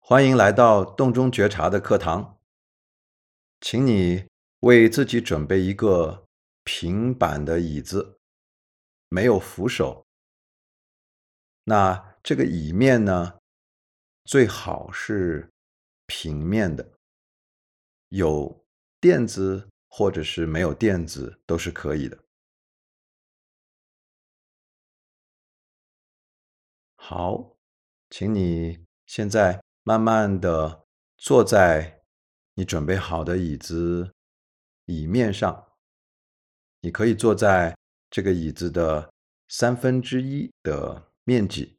欢迎来到洞中觉察的课堂，请你为自己准备一个平板的椅子，没有扶手。那这个椅面呢，最好是平面的，有垫子或者是没有垫子都是可以的。好，请你现在慢慢的坐在你准备好的椅面上，你可以坐在这个椅子的1/3的面积，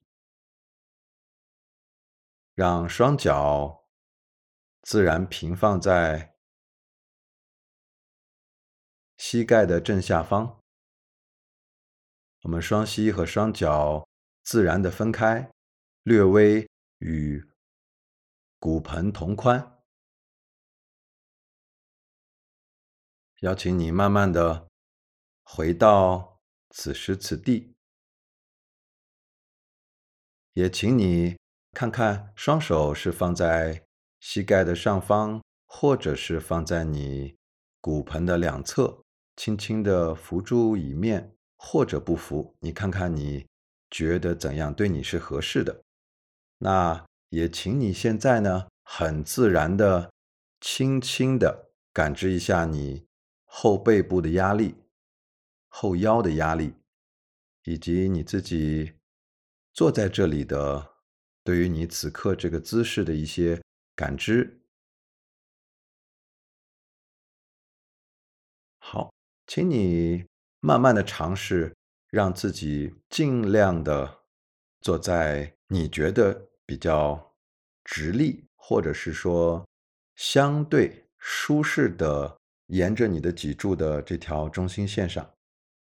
让双脚自然平放在膝盖的正下方。我们双膝和双脚自然的分开，略微与骨盆同宽。邀请你慢慢的回到此时此地，也请你看看双手是放在膝盖的上方，或者是放在你骨盆的两侧，轻轻的扶住椅面，或者不扶，你看看你觉得怎样对你是合适的。那也请你现在呢，很自然的、轻轻的感知一下你后背部的压力、后腰的压力，以及你自己坐在这里的对于你此刻这个姿势的一些感知。好，请你慢慢的尝试让自己尽量的坐在你觉得比较直立，或者是说相对舒适的沿着你的脊柱的这条中心线上。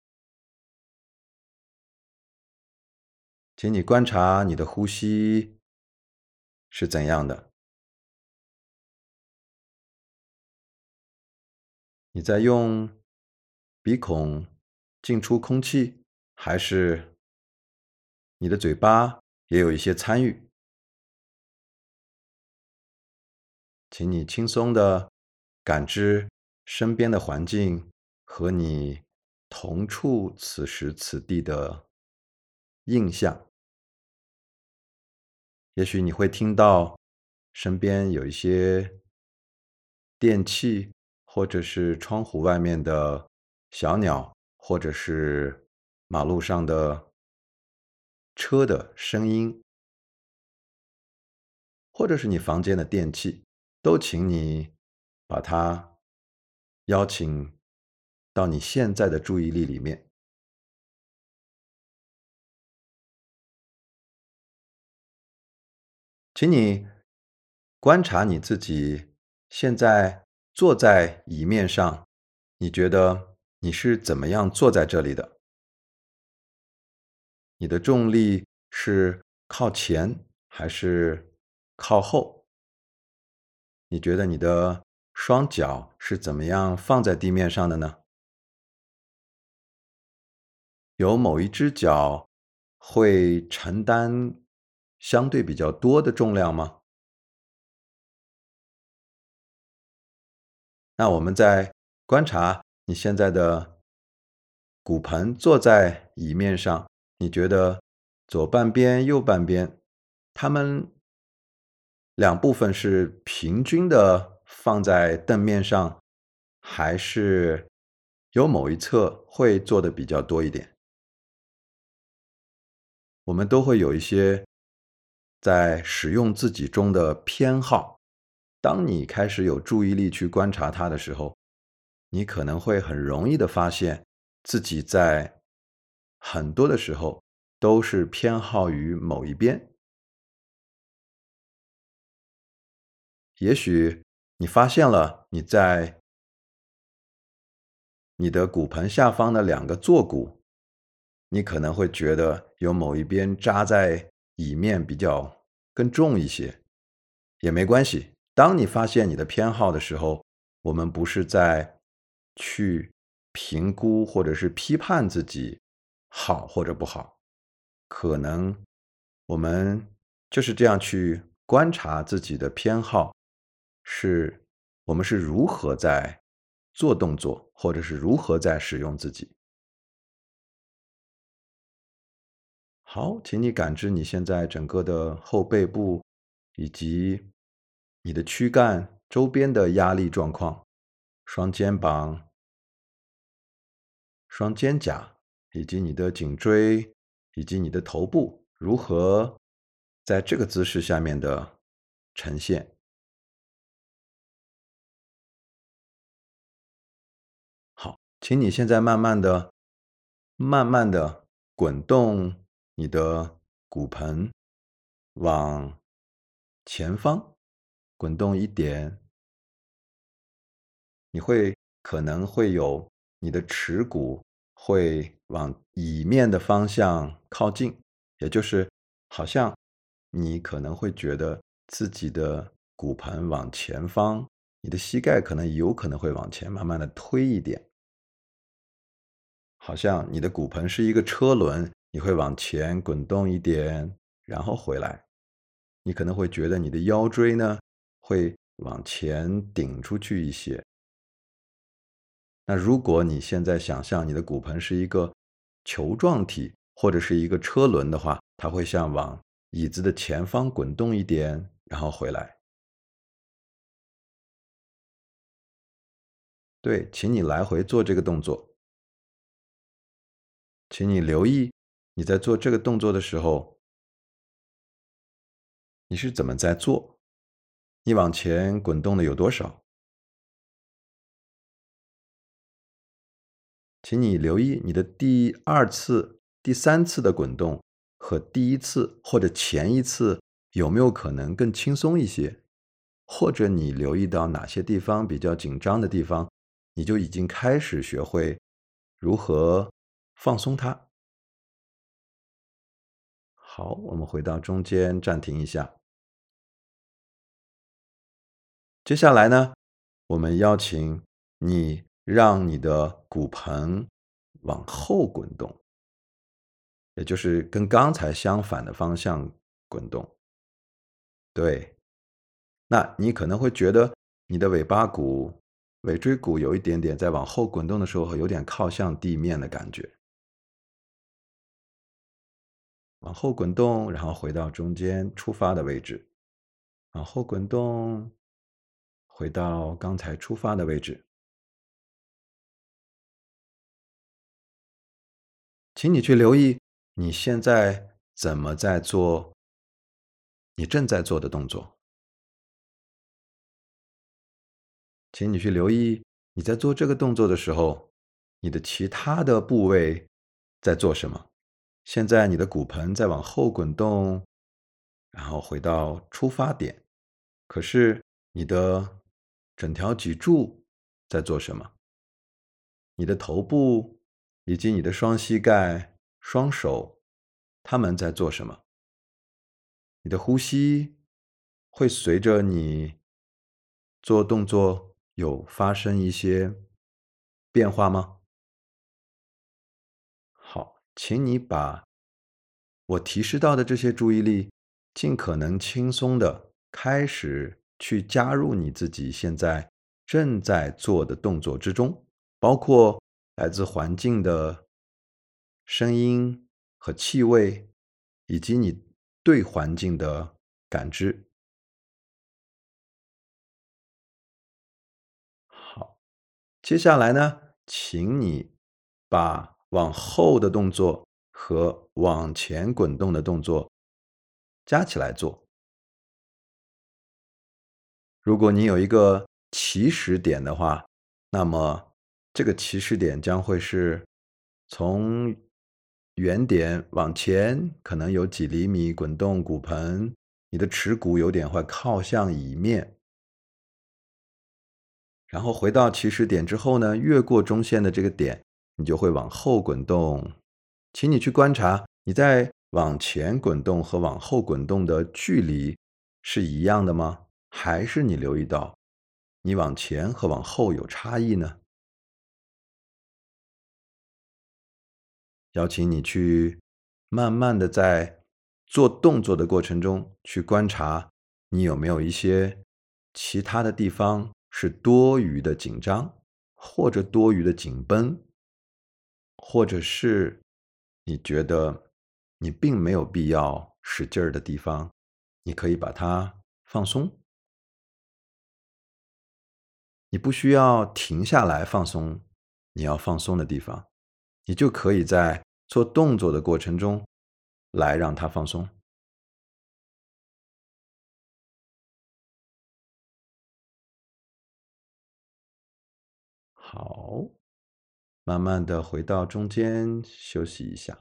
请你观察你的呼吸是怎样的，你在用鼻孔进出空气，还是你的嘴巴也有一些参与？请你轻松的感知身边的环境和你同处此时此地的印象。也许你会听到身边有一些电器，或者是窗户外面的小鸟，或者是马路上的车的声音，或者是你房间的电器，都请你把它邀请到你现在的注意力里面。请你观察你自己现在坐在椅面上，你觉得你是怎么样坐在这里的？你的重力是靠前还是靠后？你觉得你的双脚是怎么样放在地面上的呢？有某一只脚会承担相对比较多的重量吗？那我们再观察你现在的骨盆坐在椅面上，你觉得左半边、右半边，它们两部分是平均的放在凳面上，还是有某一侧会坐的比较多一点？我们都会有一些在使用自己中的偏好。当你开始有注意力去观察它的时候，你可能会很容易的发现自己在很多的时候都是偏好于某一边。也许你发现了你在你的骨盆下方的两个坐骨，你可能会觉得有某一边扎在椅面比较更重一些，也没关系。当你发现你的偏好的时候，我们不是在去评估或者是批判自己好或者不好，可能我们就是这样去观察自己的偏好，是我们是如何在做动作，或者是如何在使用自己。好，请你感知你现在整个的后背部，以及你的躯干周边的压力状况，双肩膀、双肩胛，以及你的颈椎，以及你的头部，如何在这个姿势下面的呈现。好，请你现在慢慢的滚动你的骨盆往前方滚动一点，你可能会有你的耻骨会往椅面的方向靠近，也就是好像你可能会觉得自己的骨盆往前方，你的膝盖有可能会往前慢慢的推一点，好像你的骨盆是一个车轮，你会往前滚动一点，然后回来。你可能会觉得你的腰椎呢会往前顶出去一些。那如果你现在想象你的骨盆是一个球状体或者是一个车轮的话，它会向往椅子的前方滚动一点，然后回来。对，请你来回做这个动作，请你留意你在做这个动作的时候，你是怎么在做，你往前滚动的有多少？请你留意你的第二次、第三次的滚动和第一次或者前一次有没有可能更轻松一些？或者你留意到哪些地方比较紧张的地方，你就已经开始学会如何放松它。好，我们回到中间暂停一下。接下来呢，我们邀请你让你的骨盆往后滚动，也就是跟刚才相反的方向滚动。对，那你可能会觉得你的尾巴骨、尾椎骨有一点点在往后滚动的时候，有点靠向地面的感觉。往后滚动，然后回到中间出发的位置，往后滚动，回到刚才出发的位置。请你去留意你现在怎么在做你正在做的动作，请你去留意你在做这个动作的时候，你的其他的部位在做什么。现在你的骨盆在往后滚动，然后回到出发点。可是你的整条脊柱在做什么？你的头部以及你的双膝盖、双手，他们在做什么？你的呼吸会随着你做动作有发生一些变化吗？好，请你把我提示到的这些注意力，尽可能轻松的开始去加入你自己现在正在做的动作之中，包括来自环境的声音和气味，以及你对环境的感知。好，接下来呢，请你把往后的动作和往前滚动的动作加起来做。如果你有一个起始点的话，那么这个起始点将会是从原点往前，可能有几厘米滚动骨盆，你的耻骨有点会靠向椅面，然后回到起始点之后呢，越过中线的这个点，你就会往后滚动。请你去观察，你在往前滚动和往后滚动的距离是一样的吗？还是你留意到你往前和往后有差异呢？邀请你去慢慢的在做动作的过程中去观察你有没有一些其他的地方是多余的紧张，或者多余的紧绷，或者是你觉得你并没有必要使劲儿的地方，你可以把它放松。你不需要停下来放松你要放松的地方，你就可以在做动作的过程中来让它放松。好，慢慢的回到中间休息一下。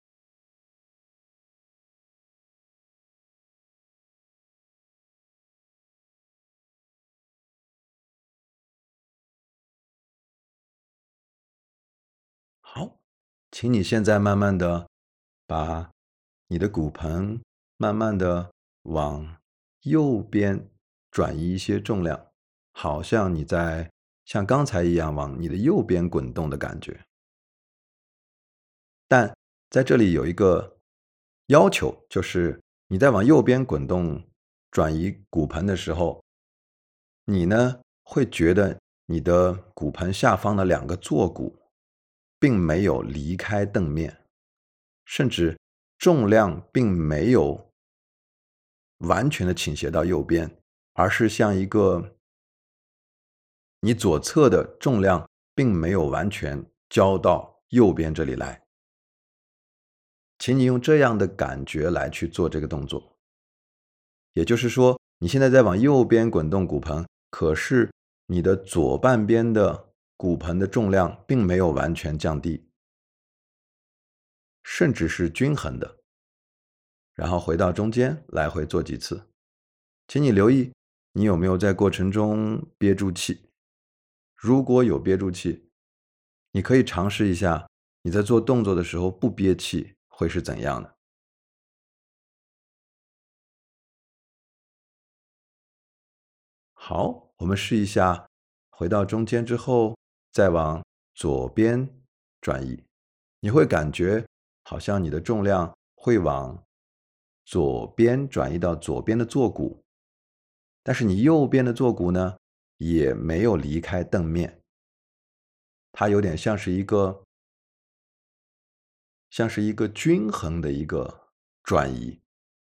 好，请你现在慢慢的把你的骨盆慢慢的往右边转移一些重量，好像你在像刚才一样往你的右边滚动的感觉。但在这里有一个要求，就是你在往右边滚动转移骨盆的时候，你呢会觉得你的骨盆下方的两个坐骨并没有离开凳面，甚至重量并没有完全的倾斜到右边，而是像一个你左侧的重量并没有完全交到右边这里来。请你用这样的感觉来去做这个动作。也就是说，你现在在往右边滚动骨盆，可是你的左半边的骨盆的重量并没有完全降低，甚至是均衡的。然后回到中间，来回做几次。请你留意，你有没有在过程中憋住气？如果有憋住气，你可以尝试一下，你在做动作的时候不憋气会是怎样的。好，我们试一下，回到中间之后，再往左边转移，你会感觉好像你的重量会往左边转移到左边的坐骨，但是你右边的坐骨呢，也没有离开凳面，它有点像是一个均衡的一个转移。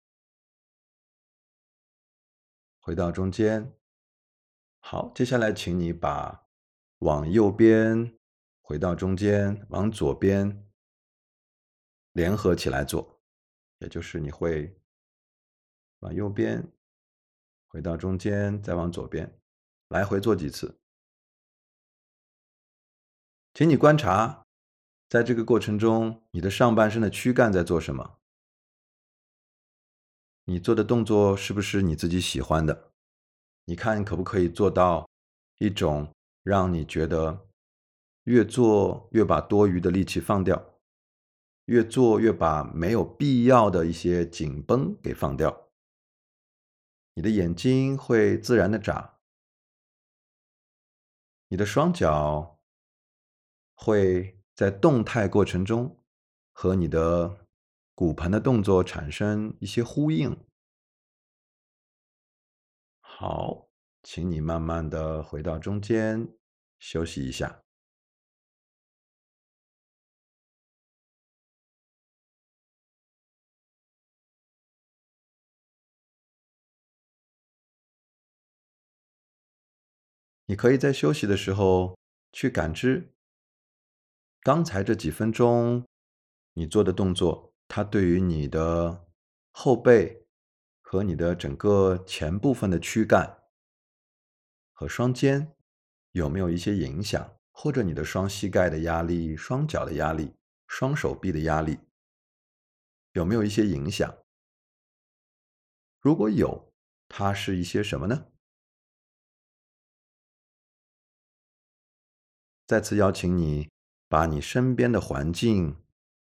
回到中间，好，接下来请你把往右边回到中间，往左边联合起来做，也就是你会往右边回到中间，再往左边，来回做几次。请你观察，在这个过程中，你的上半身的躯干在做什么？你做的动作是不是你自己喜欢的？你看可不可以做到一种让你觉得越做越把多余的力气放掉，越做越把没有必要的一些紧绷给放掉。你的眼睛会自然的眨，你的双脚会在动态过程中和你的骨盆的动作产生一些呼应。好，请你慢慢的回到中间，休息一下。你可以在休息的时候去感知刚才这几分钟你做的动作，它对于你的后背和你的整个前部分的躯干和双肩有没有一些影响，或者你的双膝盖的压力、双脚的压力、双手臂的压力有没有一些影响？如果有，它是一些什么呢？再次邀请你把你身边的环境，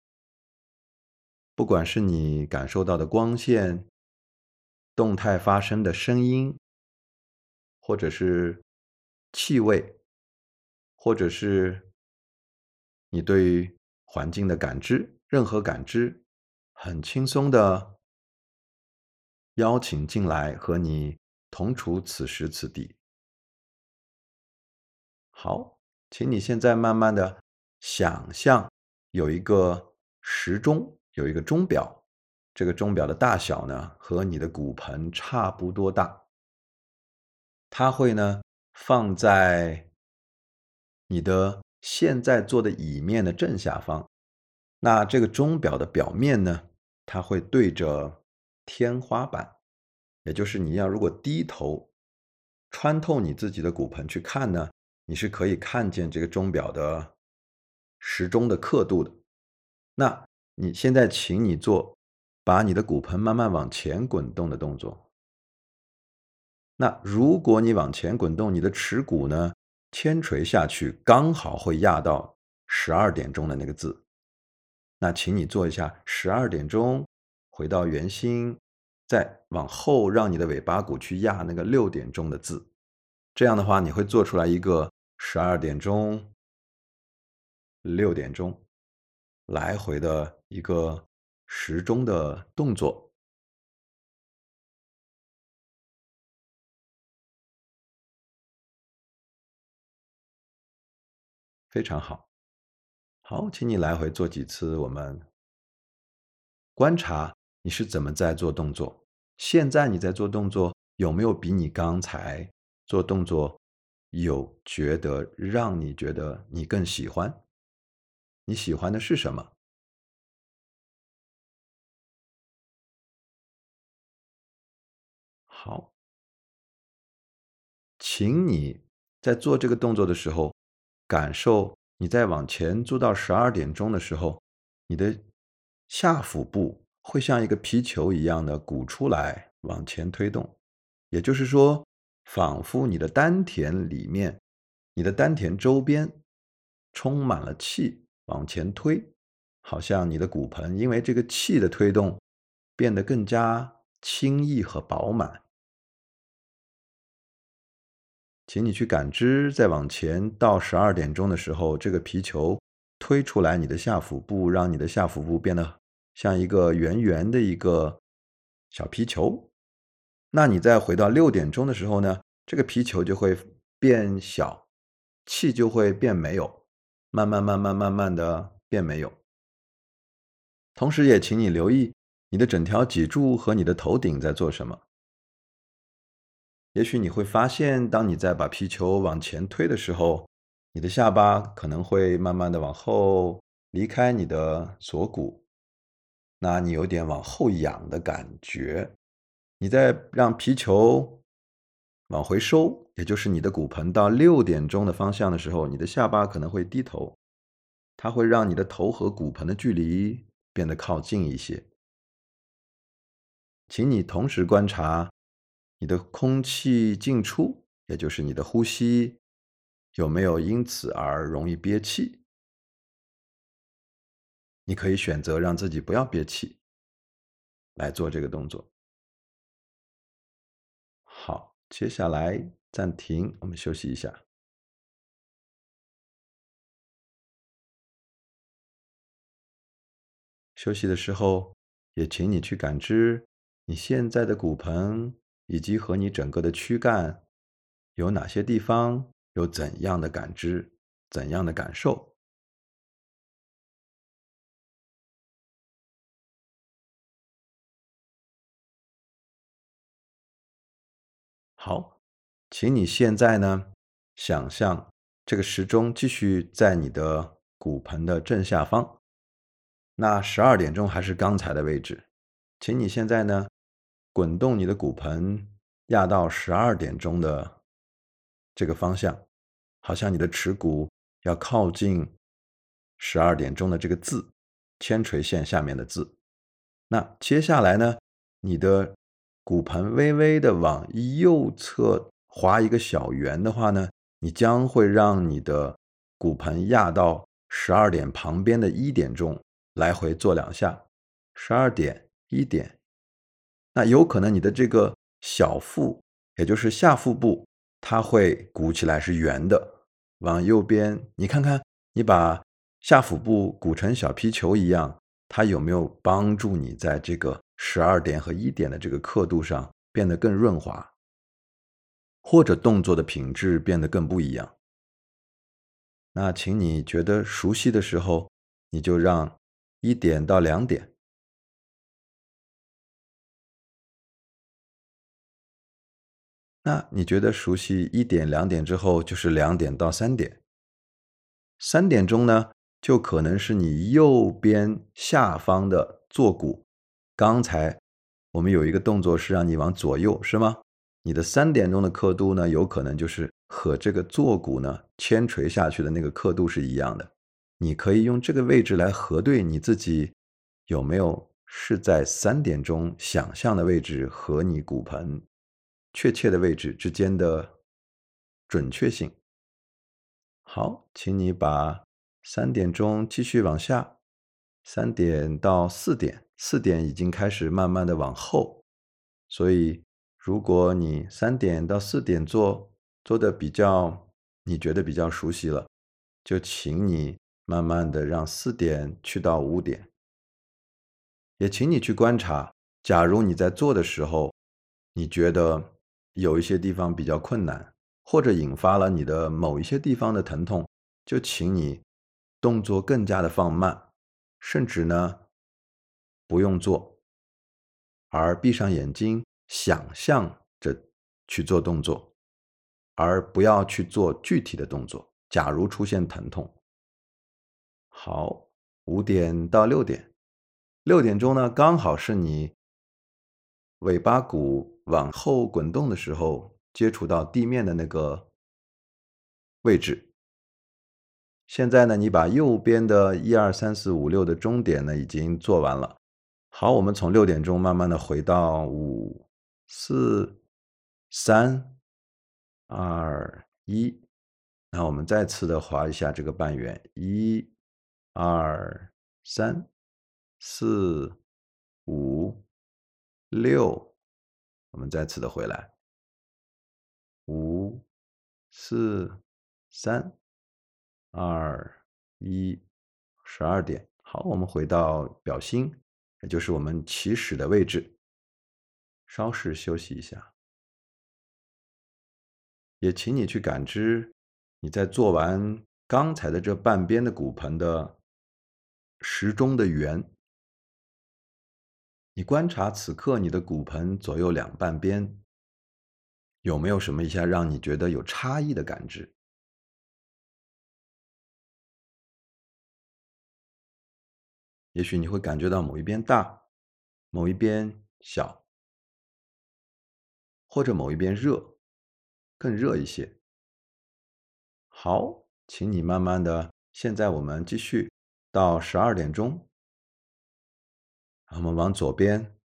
不管是你感受到的光线、动态发生的声音，或者是气味，或者是你对于环境的感知，任何感知，很轻松的邀请进来和你同处此时此地。好，请你现在慢慢的想象有一个时钟，有一个钟表，这个钟表的大小呢和你的骨盆差不多大，它会呢放在你的现在坐的椅面的正下方。那这个钟表的表面呢，它会对着天花板，也就是你要如果低头穿透你自己的骨盆去看呢，你是可以看见这个钟表的时钟的刻度的。那你现在请你做把你的骨盆慢慢往前滚动的动作。那如果你往前滚动，你的耻骨呢铅垂下去，刚好会压到12点钟的那个字。那请你做一下12点钟，回到圆心，再往后让你的尾巴骨去压那个6点钟的字。这样的话，你会做出来一个12点钟、6点钟来回的一个时钟的动作。非常好。好，请你来回做几次，我们观察你是怎么在做动作。现在你在做动作，有没有比你刚才做动作有觉得让你觉得你更喜欢？你喜欢的是什么？好，请你在做这个动作的时候，感受你在往前做到12点钟的时候，你的下腹部会像一个皮球一样的鼓出来，往前推动。也就是说，仿佛你的丹田里面，你的丹田周边充满了气往前推，好像你的骨盆因为这个气的推动变得更加轻易和饱满。请你去感知，在往前到12点钟的时候，这个皮球推出来你的下腹部，让你的下腹部变得像一个圆圆的一个小皮球。那你再回到6点钟的时候呢，这个皮球就会变小，气就会变没有，慢慢的变没有。同时也请你留意你的整条脊柱和你的头顶在做什么。也许你会发现，当你在把皮球往前推的时候，你的下巴可能会慢慢的往后离开你的锁骨，那你有点往后仰的感觉。你在让皮球往回收，也就是你的骨盆到6点钟的方向的时候，你的下巴可能会低头，它会让你的头和骨盆的距离变得靠近一些。请你同时观察你的空气进出，也就是你的呼吸有没有因此而容易憋气。你可以选择让自己不要憋气来做这个动作。好，接下来暂停，我们休息一下。休息的时候，也请你去感知你现在的骨盆以及和你整个的躯干有哪些地方有怎样的感知、怎样的感受。好，请你现在呢，想象这个时钟继续在你的骨盆的正下方，那12点钟还是刚才的位置。请你现在呢，滚动你的骨盆压到12点钟的这个方向，好像你的耻骨要靠近12点钟的这个字，铅垂线下面的字。那接下来呢，你的骨盆微微的往右侧划一个小圆的话呢，你将会让你的骨盆压到12点旁边的1点钟，来回做2下。12点、1点。那有可能你的这个小腹，也就是下腹部，它会鼓起来是圆的，往右边，你看看，你把下腹部鼓成小皮球一样， 它有没有帮助你在这个12点和1点的这个刻度上变得更润滑，或者动作的品质变得更不一样？那请你觉得熟悉的时候，你就让1点到2点。那你觉得熟悉1点、2点之后，就是2点到3点。3点钟呢，就可能是你右边下方的坐骨。刚才我们有一个动作是让你往左右，是吗？你的3点钟的刻度呢，有可能就是和这个坐骨呢牵垂下去的那个刻度是一样的。你可以用这个位置来核对你自己有没有是在3点钟想象的位置和你骨盆确切的位置之间的准确性。好，请你把3点钟继续往下3点到4点4点已经开始慢慢的往后。所以如果你3点到4点做的比较你觉得比较熟悉了，就请你慢慢的让4点去到5点。也请你去观察，假如你在做的时候，你觉得有一些地方比较困难，或者引发了你的某一些地方的疼痛，就请你动作更加的放慢，甚至呢不用做，而闭上眼睛，想象着去做动作，而不要去做具体的动作。假如出现疼痛，好5点到6点6点钟呢，刚好是你尾巴骨往后滚动的时候，接触到地面的那个位置。现在呢，你把右边的1、2、3、4、5、6的终点呢，已经做完了。好，我们从6点钟慢慢的回到5、4、3、2、1。那我们再次的划一下这个半圆，1、2、3、4、5、6。我们再次的回来5、4、3、2、1，12点。好，我们回到表心，也就是我们起始的位置，稍事休息一下。也请你去感知，你在做完刚才的这半边的骨盆的时钟的圆，你观察此刻你的骨盆左右两半边有没有什么一下让你觉得有差异的感知？也许你会感觉到某一边大，某一边小，或者某一边热，更热一些。好，请你慢慢的，现在我们继续到12点钟，我们往左边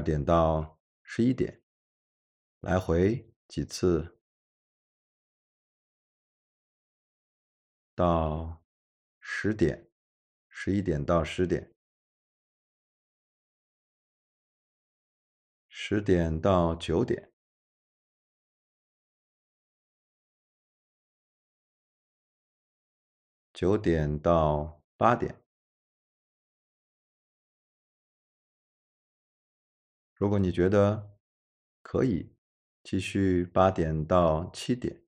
12点到11点，来回几次到10点11点到10点10点到9点9点到8点。如果你觉得可以，继续8点到7点。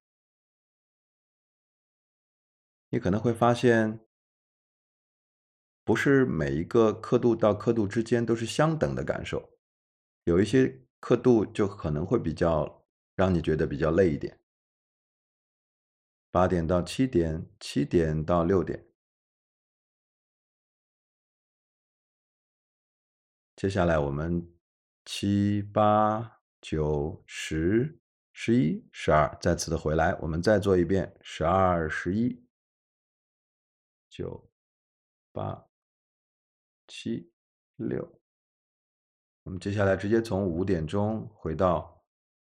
你可能会发现，不是每一个刻度到刻度之间都是相等的感受，有一些刻度就可能会比较让你觉得比较累一点。8点到7点7点到6点。接下来我们7、8、9、10、11、12再次的回来，我们再做一遍12、11、9、8、7、6。我们接下来直接从5点钟回到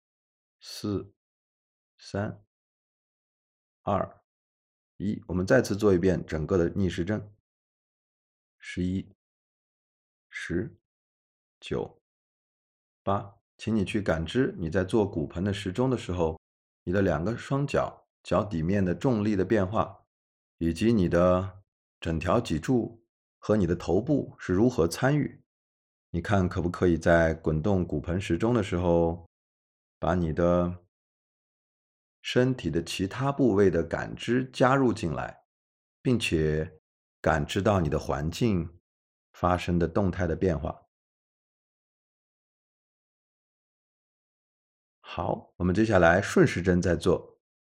4、3、2、1，我们再次做一遍整个的逆时针。11、10、9、8，请你去感知你在做骨盆的时钟的时候，你的两个双脚脚底面的重力的变化，以及你的整条脊柱和你的头部是如何参与。你看可不可以在滚动骨盆时钟的时候，把你的身体的其他部位的感知加入进来，并且感知到你的环境发生的动态的变化。好，我们接下来顺时针再做。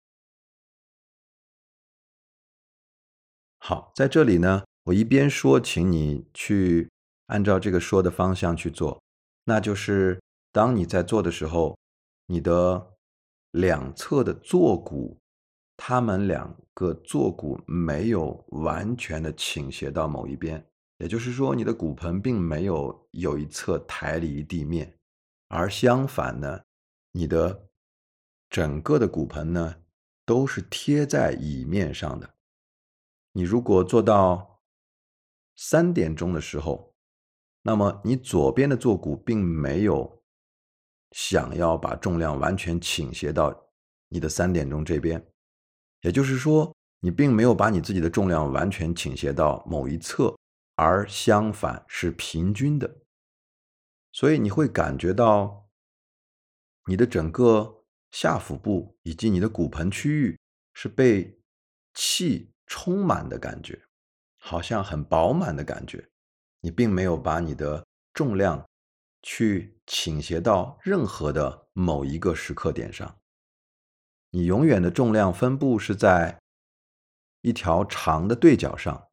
好，在这里呢，我一边说，请你去按照这个说的方向去做，那就是当你在做的时候，你的两侧的坐骨，它们两个坐骨没有完全的倾斜到某一边，也就是说，你的骨盆并没有一侧抬离地面，而相反呢，你的整个的骨盆呢，都是贴在椅面上的。你如果做到3点钟的时候，那么你左边的坐骨并没有想要把重量完全倾斜到你的3点钟这边，也就是说，你并没有把你自己的重量完全倾斜到某一侧，而相反是平均的。所以你会感觉到你的整个下腹部以及你的骨盆区域是被气充满的感觉，好像很饱满的感觉。你并没有把你的重量去倾斜到任何的某一个时刻点上，你永远的重量分布是在一条长的对角上。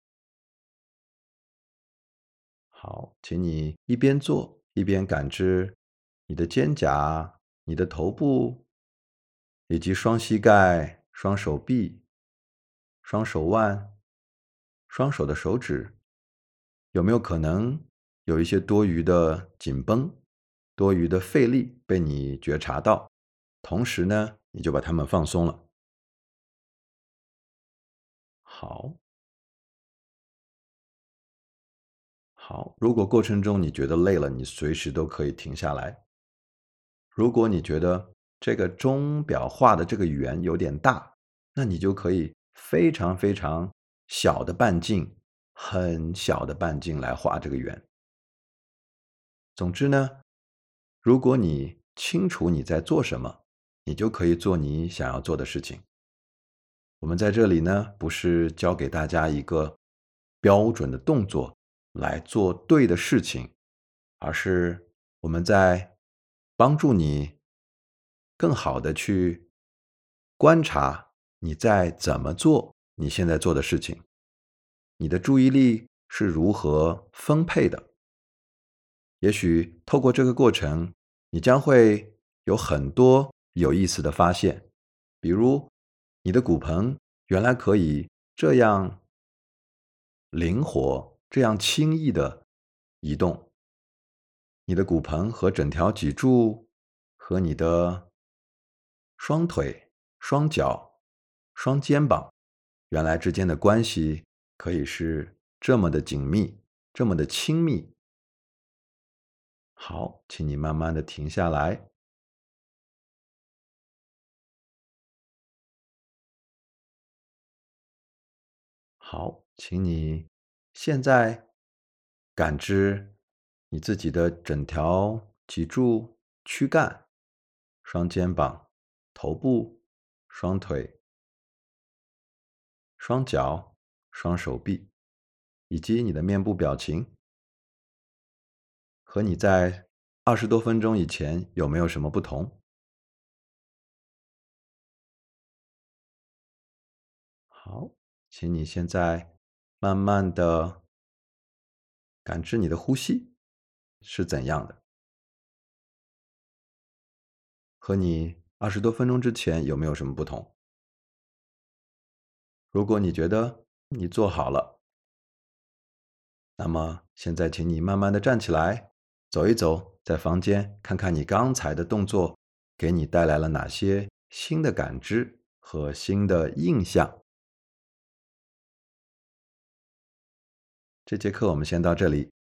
好，请你一边做一边感知你的肩胛、你的头部，以及双膝盖、双手臂、双手腕、双手的手指，有没有可能有一些多余的紧绷、多余的费力被你觉察到？同时呢，你就把它们放松了。好，好，如果过程中你觉得累了，你随时都可以停下来。如果你觉得这个钟表画的这个圆有点大，那你就可以非常非常小的半径，很小的半径来画这个圆。总之呢，如果你清楚你在做什么，你就可以做你想要做的事情。我们在这里呢，不是教给大家一个标准的动作来做对的事情，而是我们在帮助你更好的去观察你在怎么做你现在做的事情，你的注意力是如何分配的。也许透过这个过程，你将会有很多有意思的发现，比如你的骨盆原来可以这样灵活、这样轻易的移动，你的骨盆和整条脊柱和你的双腿、双脚、双肩膀原来之间的关系可以是这么的紧密，这么的亲密。好，请你慢慢的停下来。好，请你现在感知你自己的整条脊柱、躯干、双肩膀、头部、双腿、双脚、双手臂，以及你的面部表情，和你在20多分钟以前有没有什么不同？好，请你现在慢慢的感知你的呼吸是怎样的，和你20多分钟之前有没有什么不同？如果你觉得你做好了，那么现在请你慢慢的站起来，走一走，在房间看看你刚才的动作给你带来了哪些新的感知和新的印象。这节课我们先到这里。